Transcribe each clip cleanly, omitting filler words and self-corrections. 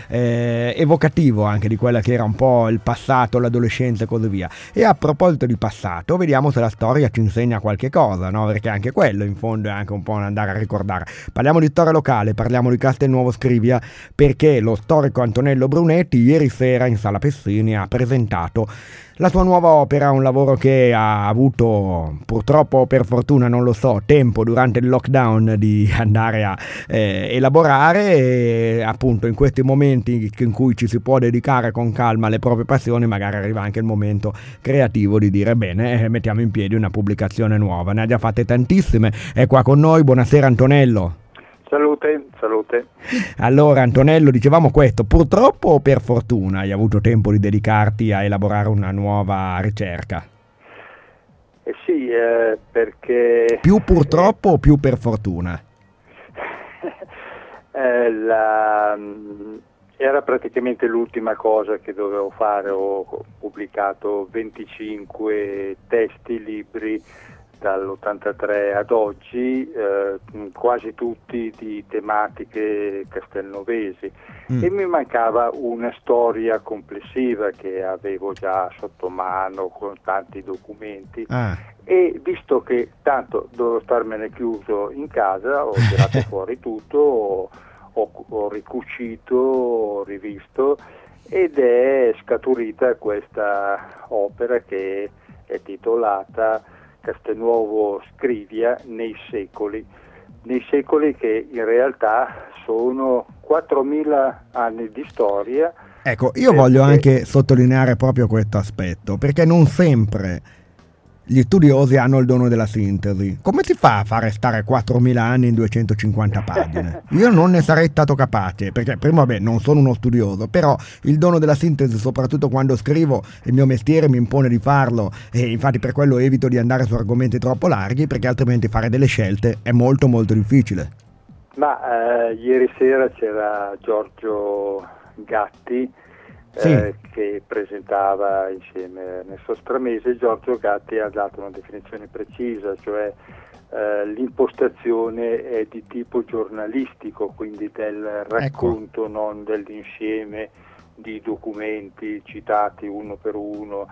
evocativo anche di quella che era un po' il passato, l'adolescenza e così via. E a proposito di passato, vediamo se la storia ci insegna qualche cosa, no? Perché anche quello in fondo è anche un po' un andare a ricordare. Parliamo di storia locale, parliamo di Castelnuovo Scrivia, perché lo storico Antonello Brunetti ieri sera in Sala Pessini ha presentato la sua nuova opera, un lavoro che ha avuto, purtroppo o per fortuna non lo so, tempo durante il lockdown di andare a elaborare, e appunto in questi momenti in cui ci si può dedicare con calma alle proprie passioni, magari arriva anche il momento creativo di dire bene, mettiamo in piedi una pubblicazione nuova. Ne ha già fatte tantissime, è qua con noi. Buonasera Antonello. Salute, salute. Allora Antonello, dicevamo questo, purtroppo o per fortuna hai avuto tempo di dedicarti a elaborare una nuova ricerca? Sì, perché... Più purtroppo o più per fortuna? Era praticamente l'ultima cosa che dovevo fare. Ho pubblicato 25 testi, libri, dall'83 ad oggi, quasi tutti di tematiche castelnovesi, e mi mancava una storia complessiva che avevo già sotto mano con tanti documenti. E visto che tanto dovevo starmene chiuso in casa, ho tirato fuori tutto, ho ricucito, ho rivisto, ed è scaturita questa opera che è titolata Castelnuovo Scrivia nei secoli che in realtà sono 4.000 anni di storia. Ecco, io voglio anche sottolineare proprio questo aspetto, perché non sempre gli studiosi hanno il dono della sintesi. Come si fa a fare stare 4.000 anni in 250 pagine? Io non ne sarei stato capace, perché prima non sono uno studioso, però il dono della sintesi, soprattutto quando scrivo, il mio mestiere mi impone di farlo, e infatti per quello evito di andare su argomenti troppo larghi, perché altrimenti fare delle scelte è molto molto difficile. Ma ieri sera c'era Giorgio Gatti, che presentava insieme a Ernesto Stramese. Giorgio Gatti ha dato una definizione precisa, cioè l'impostazione è di tipo giornalistico, quindi del racconto, non dell'insieme di documenti citati uno per uno.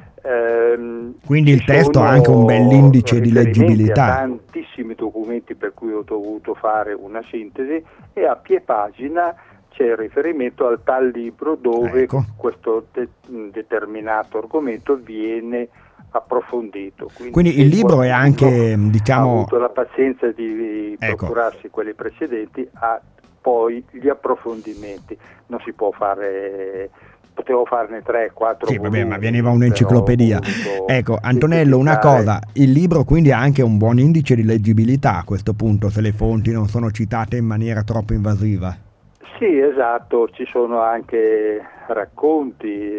Quindi il testo ha anche un bell'indice di leggibilità. Tantissimi documenti per cui ho dovuto fare una sintesi, e a pie pagina c'è il riferimento al tal libro dove questo determinato argomento viene approfondito. Quindi il libro è anche, diciamo, ha avuto la pazienza di procurarsi quelli precedenti, ha poi gli approfondimenti. Non si può fare, potevo farne 3-4 sì, vabbè, ma veniva un'enciclopedia. Ecco, Antonello, una cosa, il libro quindi ha anche un buon indice di leggibilità a questo punto, se le fonti non sono citate in maniera troppo invasiva. Sì, esatto, ci sono anche racconti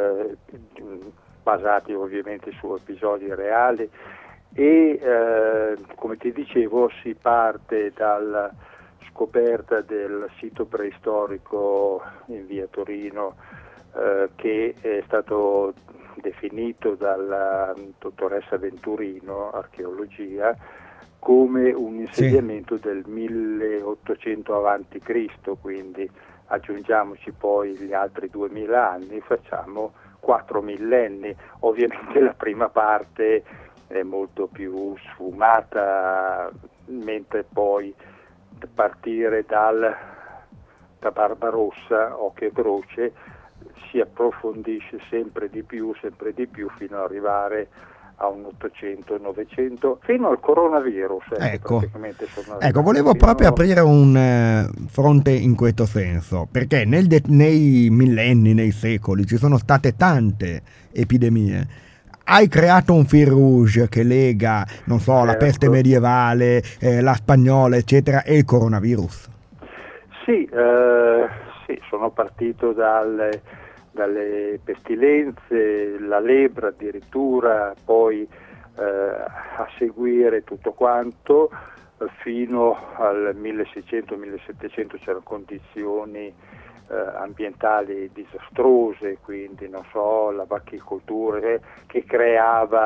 basati ovviamente su episodi reali, e come ti dicevo si parte dalla scoperta del sito preistorico in via Torino, che è stato definito dalla dottoressa Venturino, archeologia, come un insediamento del 1800 avanti Cristo, quindi aggiungiamoci poi gli altri 2000 anni, facciamo 4 millenni. Ovviamente la prima parte è molto più sfumata, mentre poi partire da Barbarossa, Occhio e Croce, si approfondisce sempre di più fino ad arrivare a un 800, 900, fino al coronavirus. Praticamente sono volevo proprio aprire un fronte in questo senso, perché nei millenni, nei secoli ci sono state tante epidemie. Hai creato un fil rouge che lega, non so, la peste medievale, la spagnola, eccetera, e il coronavirus. Sì, sono partito dalle pestilenze, la lebbra addirittura, poi a seguire tutto quanto fino al 1600-1700 c'erano condizioni ambientali disastrose, quindi non so, la bachicoltura che creava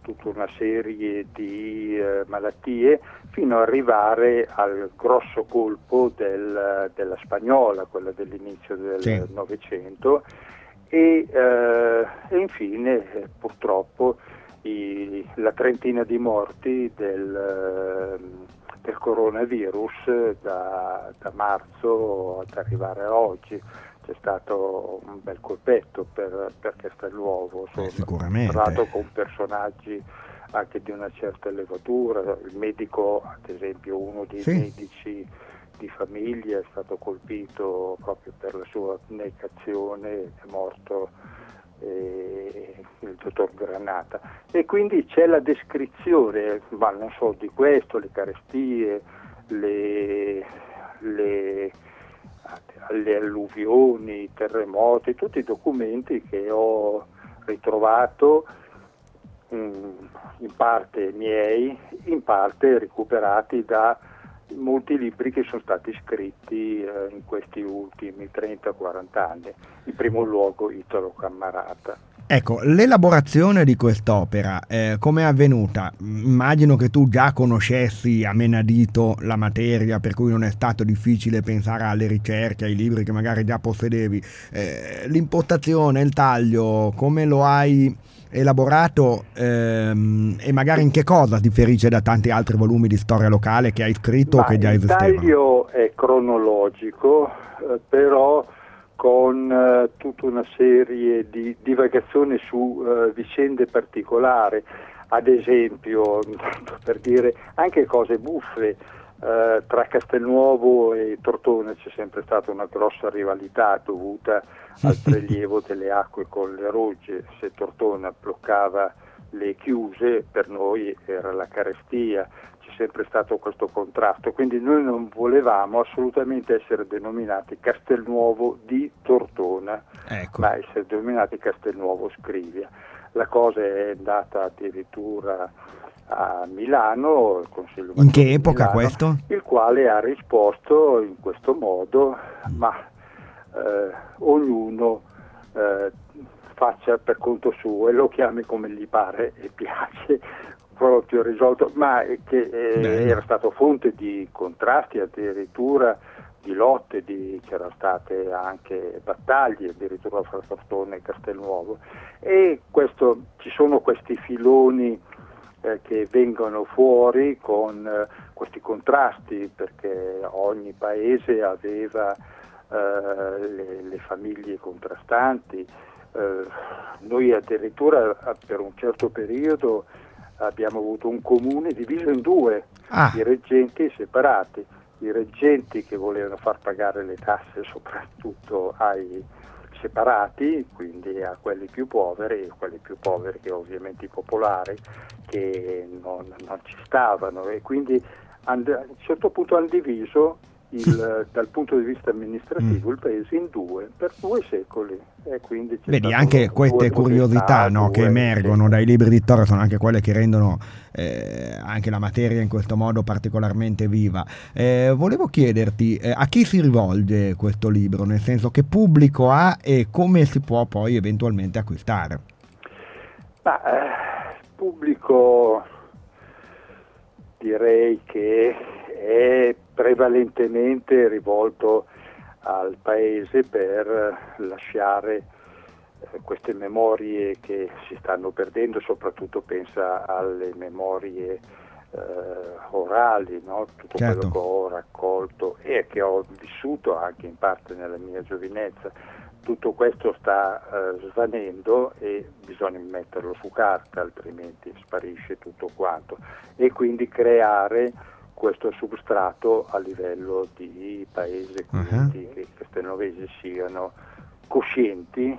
tutta una serie di malattie, fino ad arrivare al grosso colpo della spagnola, quella dell'inizio del Novecento, e infine purtroppo la trentina di morti del coronavirus da marzo ad arrivare a oggi. C'è stato un bel colpetto per Castelnuovo, sicuramente. Tra l'altro con personaggi anche di una certa levatura. Il medico, ad esempio, uno dei medici di famiglia è stato colpito proprio per la sua abnegazione, è morto il dottor Granata. E quindi c'è la descrizione, ma non solo di questo, le carestie, le alluvioni, i terremoti, tutti i documenti che ho ritrovato, in parte miei, in parte recuperati da molti libri che sono stati scritti in questi ultimi 30-40 anni, in primo luogo Italo Cammarata. Ecco, l'elaborazione di quest'opera come è avvenuta? Immagino che tu già conoscessi a menadito la materia, per cui non è stato difficile pensare alle ricerche, ai libri che magari già possedevi. L'impostazione, il taglio, come lo hai elaborato e magari in che cosa differisce da tanti altri volumi di storia locale che hai scritto o che già esistevano? Il taglio è cronologico, però con tutta una serie di divagazioni su vicende particolari, ad esempio, per dire anche cose buffe, tra Castelnuovo e Tortona c'è sempre stata una grossa rivalità dovuta al prelievo delle acque con le rogge. Se Tortona bloccava le chiuse, per noi era la carestia. C'è sempre stato questo contrasto, quindi noi non volevamo assolutamente essere denominati Castelnuovo di Tortona, ma essere denominati Castelnuovo Scrivia. La cosa è andata addirittura a Milano, il Consiglio in che epoca Milano, questo? Il quale ha risposto in questo modo, ma ognuno faccia per conto suo e lo chiami come gli pare e piace, proprio risolto, ma che era stato fonte di contrasti, addirittura di lotte, c'erano state anche battaglie addirittura fra Tortona e Castelnuovo, e ci sono questi filoni che vengono fuori con questi contrasti, perché ogni paese aveva le famiglie contrastanti. Noi addirittura per un certo periodo abbiamo avuto un comune diviso in due, i reggenti separati, i reggenti che volevano far pagare le tasse soprattutto ai separati, quindi a quelli più poveri, e quelli più poveri che ovviamente i popolari che non ci stavano, e quindi a un certo punto hanno diviso dal punto di vista amministrativo il paese in due per 2 secoli, e quindi vedi anche queste curiosità che emergono dai libri di storia sono anche quelle che rendono anche la materia in questo modo particolarmente viva. Volevo chiederti a chi si rivolge questo libro, nel senso che pubblico ha e come si può poi eventualmente acquistare? Pubblico direi che è prevalentemente rivolto al paese per lasciare queste memorie che si stanno perdendo, soprattutto pensa alle memorie orali, no? Tutto quello che ho raccolto e che ho vissuto anche in parte nella mia giovinezza. Tutto questo sta svanendo e bisogna metterlo su carta, altrimenti sparisce tutto quanto, e quindi creare questo substrato a livello di paese, quindi che i castelnovesi siano coscienti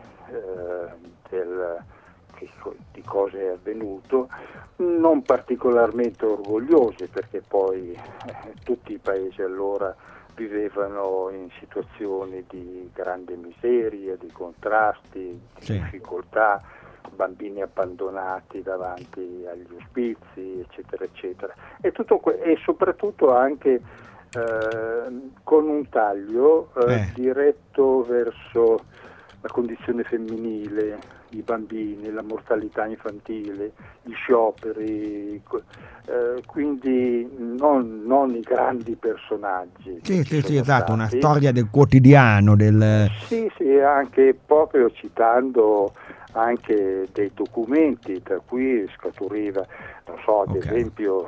di cosa è avvenuto, non particolarmente orgogliosi, perché poi tutti i paesi allora vivevano in situazioni di grande miseria, di contrasti, di difficoltà, bambini abbandonati davanti agli ospizi, eccetera, eccetera. E soprattutto anche con un taglio diretto verso la condizione femminile, i bambini, la mortalità infantile, gli scioperi, quindi non i grandi personaggi. Sì, esatto, una storia del quotidiano. Sì, anche proprio citando anche dei documenti, tra cui scaturiva, non so, ad esempio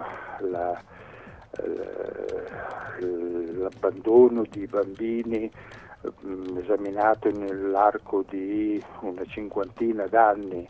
l'abbandono di bambini esaminato nell'arco di una cinquantina d'anni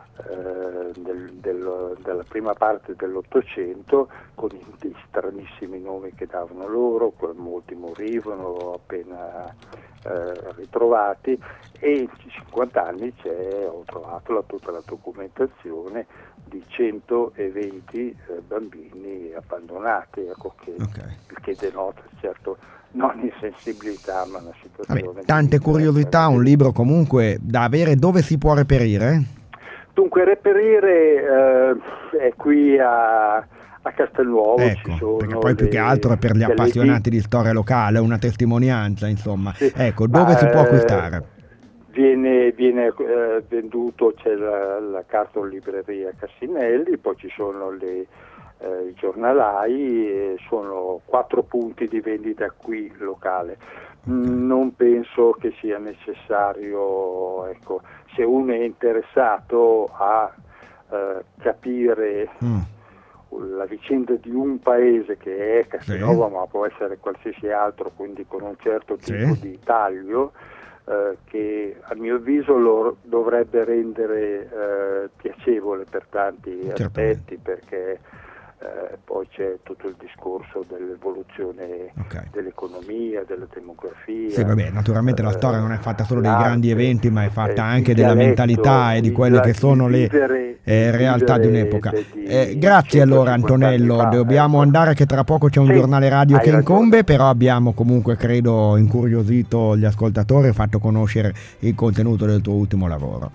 della prima parte dell'Ottocento, con dei stranissimi nomi che davano loro, molti morivano appena ritrovati, e in 50 anni ho trovato tutta la documentazione di 120 bambini abbandonati, ecco, che denota certo non insensibilità, ma una situazione. Tante curiosità, un libro comunque da avere. Dove si può reperire? Dunque, reperire è qui a Castelnuovo, ecco, ci sono, perché poi più che altro è per gli appassionati di storia locale, una testimonianza, insomma. Sì, ecco, dove si può acquistare? Viene venduto, c'è la cartolibreria Cassinelli, poi ci sono i giornalai, sono 4 punti di vendita qui locale. Non penso che sia necessario, ecco, se uno è interessato a capire la vicenda di un paese che è Castelnuovo, ma può essere qualsiasi altro, quindi con un certo tipo di taglio, che a mio avviso lo dovrebbe rendere piacevole per tanti aspetti, perché poi c'è tutto il discorso dell'evoluzione dell'economia, della demografia. Sì, vabbè, naturalmente la storia non è fatta solo dei grandi eventi, ma è fatta anche della mentalità e di quelle che sono le realtà di un'epoca. Grazie allora Antonello, dobbiamo andare che tra poco c'è un giornale radio che incombe, però abbiamo comunque, credo, incuriosito gli ascoltatori e fatto conoscere il contenuto del tuo ultimo lavoro.